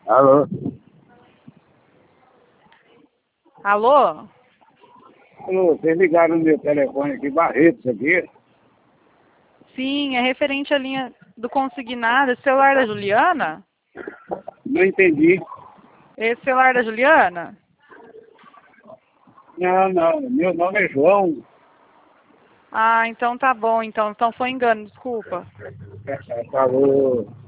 Alô? Alô? Alô, vocês ligaram no meu telefone aqui, Barreto, isso aqui? Sim, é referente à linha do consignado. Esse celular da Juliana? Não entendi. Esse celular da Juliana? Não, meu nome é João. Ah, então tá bom, então foi engano, desculpa. Falou.